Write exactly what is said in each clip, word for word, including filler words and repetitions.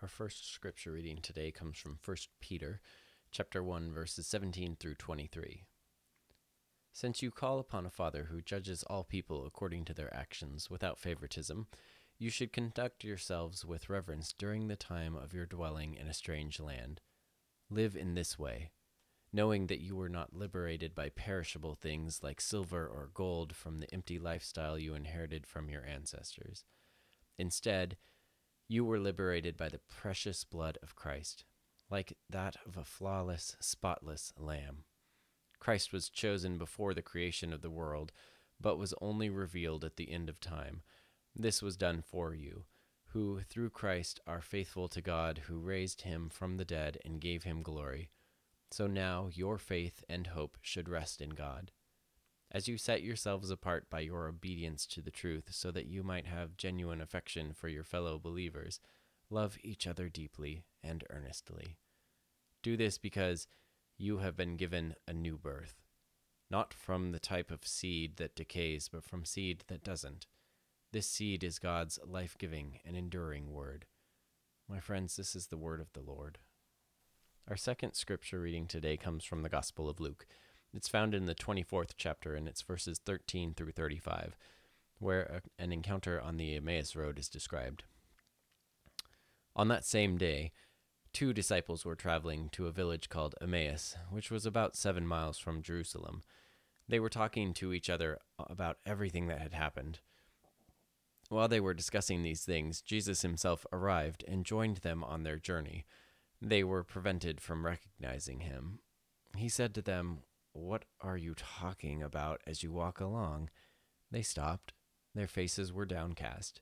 Our first scripture reading today comes from First Peter, chapter one, verses seventeen through twenty-three. Since you call upon a Father who judges all people according to their actions without favoritism, you should conduct yourselves with reverence during the time of your dwelling in a strange land. Live in this way, knowing that you were not liberated by perishable things like silver or gold from the empty lifestyle you inherited from your ancestors. Instead, you were liberated by the precious blood of Christ, like that of a flawless, spotless lamb. Christ was chosen before the creation of the world, but was only revealed at the end of time. This was done for you, who through Christ are faithful to God, who raised him from the dead and gave him glory. So now your faith and hope should rest in God. As you set yourselves apart by your obedience to the truth, so that you might have genuine affection for your fellow believers, love each other deeply and earnestly. Do this because you have been given a new birth, not from the type of seed that decays, but from seed that doesn't. This seed is God's life-giving and enduring word. My friends, this is the word of the Lord. Our second scripture reading today comes from the Gospel of Luke. It's found in the twenty-fourth chapter, and it's verses thirteen through thirty-five, where a, an encounter on the Emmaus Road is described. On that same day, two disciples were traveling to a village called Emmaus, which was about seven miles from Jerusalem. They were talking to each other about everything that had happened. While they were discussing these things, Jesus himself arrived and joined them on their journey. They were prevented from recognizing him. He said to them, "What are you talking about as you walk along?" They stopped. Their faces were downcast.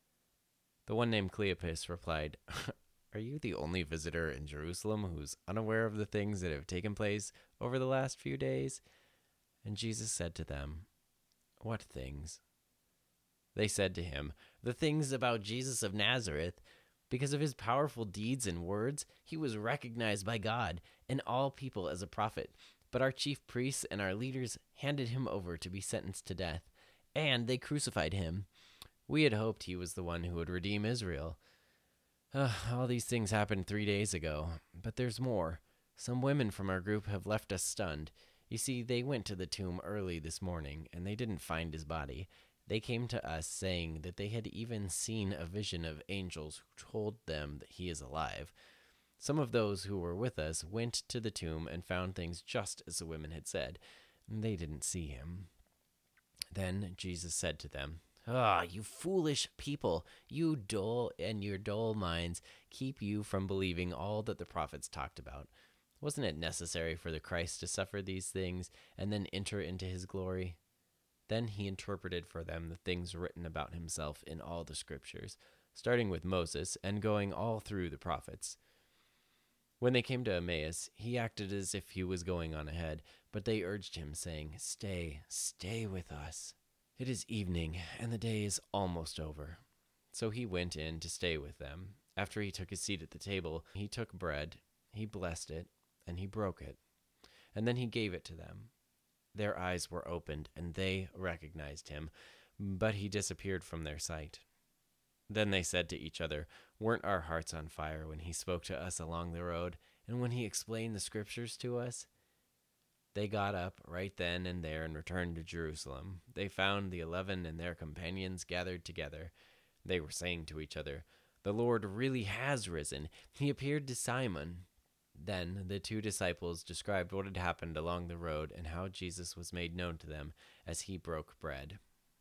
The one named Cleopas replied, "Are you the only visitor in Jerusalem who's unaware of the things that have taken place over the last few days?" And Jesus said to them, "What things?" They said to him, "The things about Jesus of Nazareth. Because of his powerful deeds and words, he was recognized by God and all people as a prophet. But our chief priests and our leaders handed him over to be sentenced to death, and they crucified him. We had hoped he was the one who would redeem Israel. Uh, all these things happened three days ago, but there's more. Some women from our group have left us stunned. You see, they went to the tomb early this morning, and they didn't find his body. They came to us saying that they had even seen a vision of angels who told them that he is alive. Some of those who were with us went to the tomb and found things just as the women had said. They didn't see him." Then Jesus said to them, "Ah, you foolish people, you dull and your dull minds keep you from believing all that the prophets talked about. Wasn't it necessary for the Christ to suffer these things and then enter into his glory?" Then he interpreted for them the things written about himself in all the scriptures, starting with Moses and going all through the prophets. When they came to Emmaus, he acted as if he was going on ahead, but they urged him, saying, "Stay, stay with us. It is evening, and the day is almost over." So he went in to stay with them. After he took his seat at the table, he took bread, he blessed it, and he broke it. And then he gave it to them. Their eyes were opened, and they recognized him, but he disappeared from their sight. Then they said to each other, "Weren't our hearts on fire when he spoke to us along the road, and when he explained the scriptures to us?" They got up right then and there and returned to Jerusalem. They found the eleven and their companions gathered together. They were saying to each other, "The Lord really has risen. He appeared to Simon." Then the two disciples described what had happened along the road and how Jesus was made known to them as he broke bread.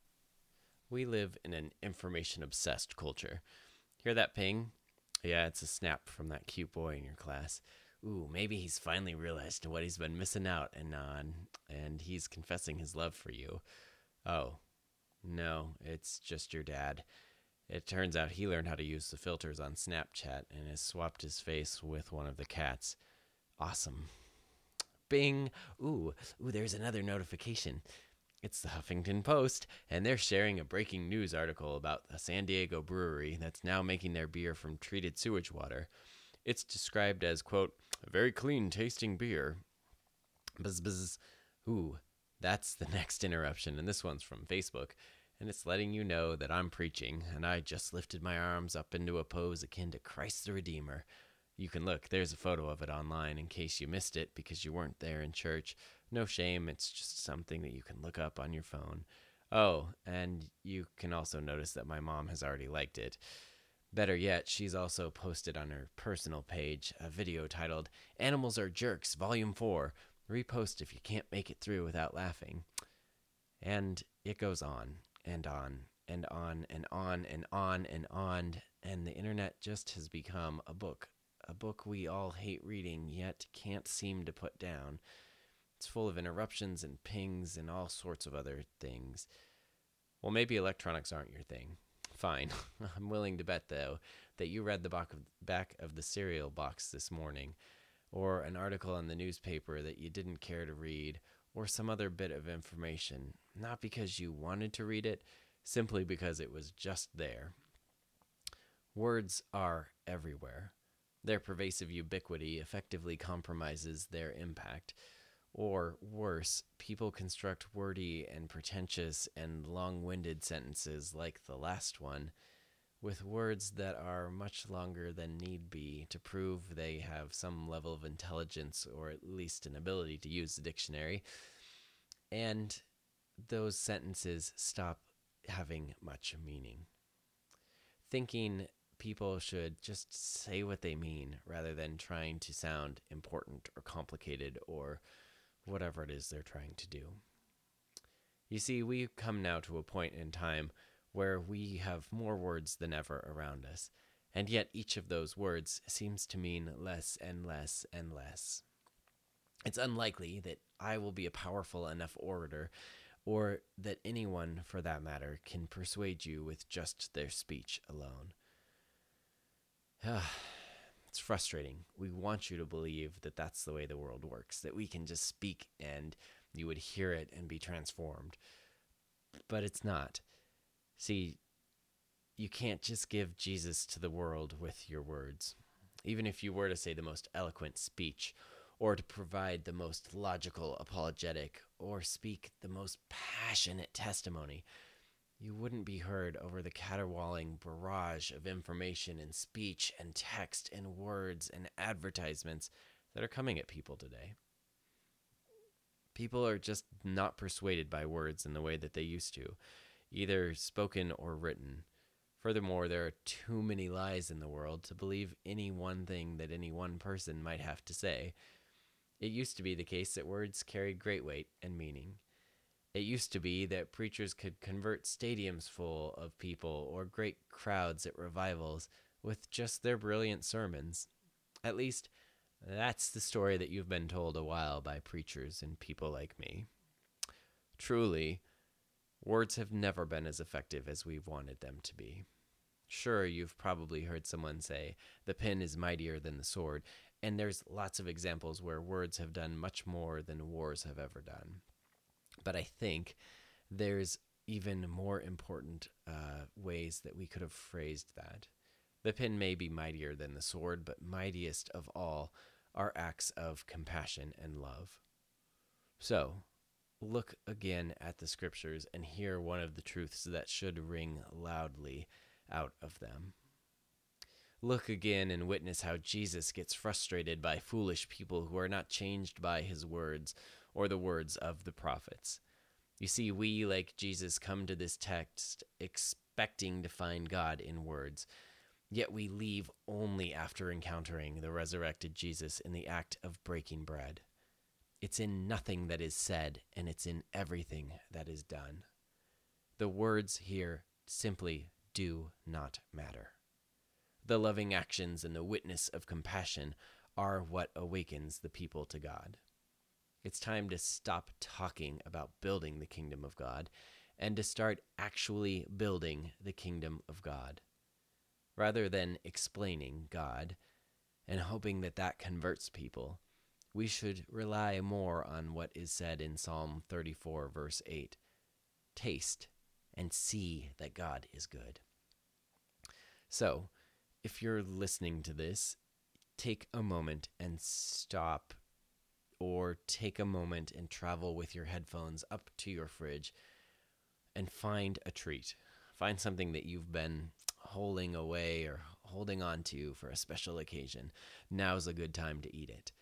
We live in an information-obsessed culture. Hear that ping? Yeah, it's a snap from that cute boy in your class. Ooh, maybe he's finally realized what he's been missing out and on, and he's confessing his love for you. Oh, no, it's just your dad. It turns out he learned how to use the filters on Snapchat and has swapped his face with one of the cats. Awesome. Bing! Ooh, ooh, there's another notification. It's the Huffington Post, and they're sharing a breaking news article about a San Diego brewery that's now making their beer from treated sewage water. It's described as, quote, "a very clean-tasting beer." Buzz, buzz. Ooh, that's the next interruption, and this one's from Facebook. and it's letting you know that I'm preaching, and I just lifted my arms up into a pose akin to Christ the Redeemer. You can look, there's a photo of it online in case you missed it because you weren't there in church. No shame, it's just something that you can look up on your phone. Oh, and you can also notice that my mom has already liked it. Better yet, she's also posted on her personal page a video titled Animals Are Jerks, Volume four. Repost if you can't make it through without laughing. And it goes on and on and on and on and on and on, and the internet just has become a book. A book we all hate reading, yet can't seem to put down. It's full of interruptions and pings and all sorts of other things. Well, maybe electronics aren't your thing. Fine. I'm willing to bet, though, that you read the back of, back of the cereal box this morning, or an article in the newspaper that you didn't care to read, or some other bit of information, not because you wanted to read it, simply because it was just there. Words are everywhere. Their pervasive ubiquity effectively compromises their impact. Or worse, people construct wordy and pretentious and long-winded sentences like the last one, with words that are much longer than need be to prove they have some level of intelligence or at least an ability to use the dictionary. And those sentences stop having much meaning. Thinking people should just say what they mean rather than trying to sound important or complicated or whatever it is they're trying to do. You see, we've come now to a point in time where we have more words than ever around us, and yet each of those words seems to mean less and less and less. It's unlikely that I will be a powerful enough orator, or that anyone, for that matter, can persuade you with just their speech alone. It's frustrating. We want you to believe that that's the way the world works, that we can just speak and you would hear it and be transformed. But it's not. See, you can't just give Jesus to the world with your words. Even if you were to say the most eloquent speech, or to provide the most logical apologetic, or speak the most passionate testimony, you wouldn't be heard over the caterwauling barrage of information and speech and text and words and advertisements that are coming at people today. People are just not persuaded by words in the way that they used to, either spoken or written. Furthermore, there are too many lies in the world to believe any one thing that any one person might have to say. It used to be the case that words carried great weight and meaning. It used to be that preachers could convert stadiums full of people or great crowds at revivals with just their brilliant sermons. At least, that's the story that you've been told a while by preachers and people like me. Truly, words have never been as effective as we've wanted them to be. Sure, you've probably heard someone say, the pen is mightier than the sword, and there's lots of examples where words have done much more than wars have ever done. But I think there's even more important uh, ways that we could have phrased that. The pen may be mightier than the sword, but mightiest of all are acts of compassion and love. So, look again at the scriptures and hear one of the truths that should ring loudly out of them. Look again and witness how Jesus gets frustrated by foolish people who are not changed by his words or the words of the prophets. You see, we, like Jesus, come to this text expecting to find God in words, yet we leave only after encountering the resurrected Jesus in the act of breaking bread. It's in nothing that is said, and it's in everything that is done. The words here simply do not matter. The loving actions and the witness of compassion are what awakens the people to God. It's time to stop talking about building the kingdom of God and to start actually building the kingdom of God. Rather than explaining God and hoping that that converts people, we should rely more on what is said in Psalm thirty-four, verse eight. Taste and see that God is good. So, if you're listening to this, take a moment and stop, or take a moment and travel with your headphones up to your fridge and find a treat. Find something that you've been holding away or holding on to for a special occasion. Now's a good time to eat it.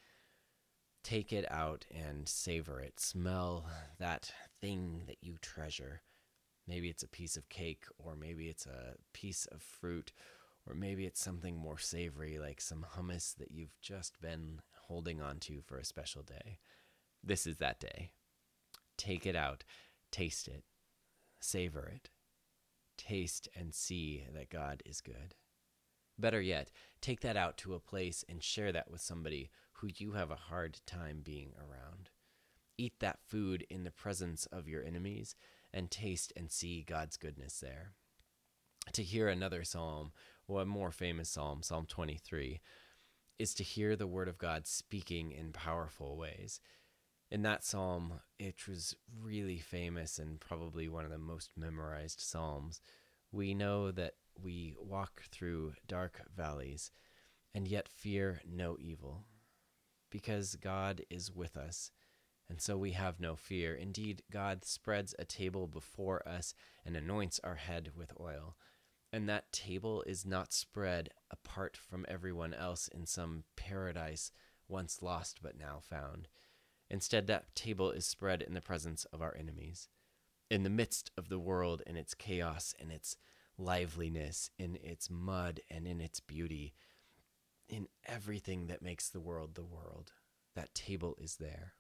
Take it out and savor it. Smell that thing that you treasure. Maybe it's a piece of cake, or maybe it's a piece of fruit, or maybe it's something more savory like some hummus that you've just been holding on to for a special day. This is that day. Take it out, taste it, savor it. Taste and see that God is good. Better yet, take that out to a place and share that with somebody who you have a hard time being around. Eat that food in the presence of your enemies and taste and see God's goodness there. To hear another psalm, or a more famous psalm, Psalm twenty-three, is to hear the word of God speaking in powerful ways. In that psalm, it was really famous and probably one of the most memorized psalms. We know that we walk through dark valleys and yet fear no evil, because God is with us, and so we have no fear. Indeed, God spreads a table before us and anoints our head with oil. And that table is not spread apart from everyone else in some paradise once lost but now found. Instead, that table is spread in the presence of our enemies. In the midst of the world, in its chaos, in its liveliness, in its mud, and in its beauty, in everything that makes the world the world, that table is there.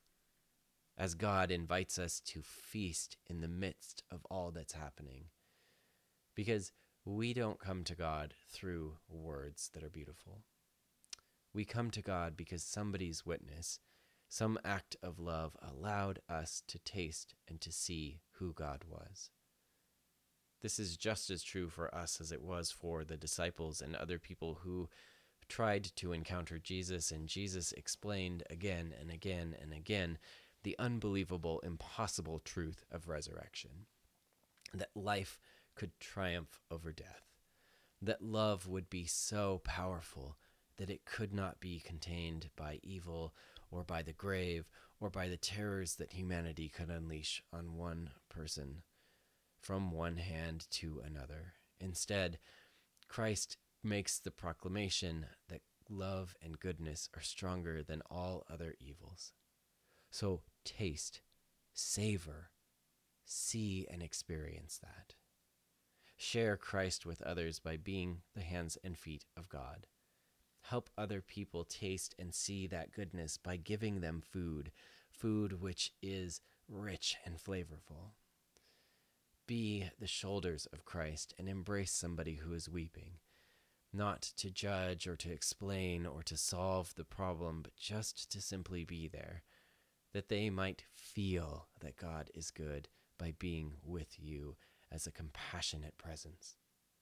As God invites us to feast in the midst of all that's happening. Because we don't come to God through words that are beautiful. We come to God because somebody's witness, some act of love, allowed us to taste and to see who God was. This is just as true for us as it was for the disciples and other people who tried to encounter Jesus, and Jesus explained again and again and again the unbelievable, impossible truth of resurrection. That life could triumph over death. That love would be so powerful that it could not be contained by evil or by the grave or by the terrors that humanity could unleash on one person from one hand to another. Instead, Christ makes the proclamation that love and goodness are stronger than all other evils. So taste, savor, see and experience that. Share Christ with others by being the hands and feet of God. Help other people taste and see that goodness by giving them food, food which is rich and flavorful. Be the shoulders of Christ and embrace somebody who is weeping, not to judge or to explain or to solve the problem, but just to simply be there, that they might feel that God is good by being with you as a compassionate presence.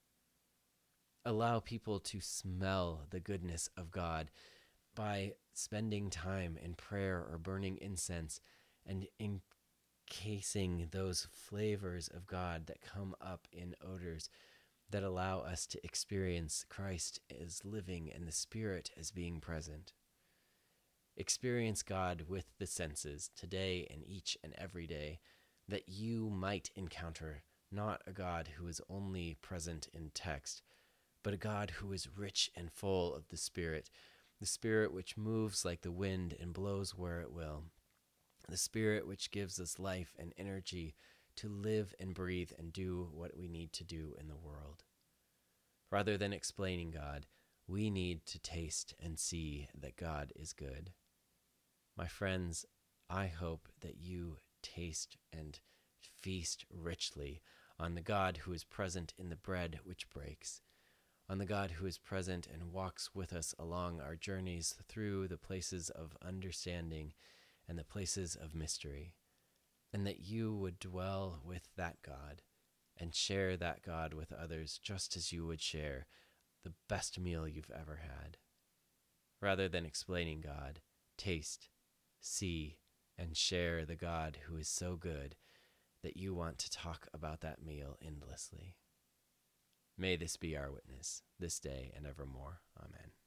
Allow people to smell the goodness of God by spending time in prayer or burning incense and encasing those flavors of God that come up in odors that allow us to experience Christ as living and the Spirit as being present. Experience God with the senses today and each and every day, that you might encounter not a God who is only present in text, but a God who is rich and full of the Spirit, the Spirit which moves like the wind and blows where it will, the Spirit which gives us life and energy to live and breathe and do what we need to do in the world. Rather than explaining God, we need to taste and see that God is good. My friends, I hope that you taste and feast richly on the God who is present in the bread which breaks, on the God who is present and walks with us along our journeys through the places of understanding and the places of mystery, and that you would dwell with that God and share that God with others just as you would share the best meal you've ever had. Rather than explaining God, taste, see, and share the God who is so good that you want to talk about that meal endlessly. May this be our witness, this day and evermore. Amen.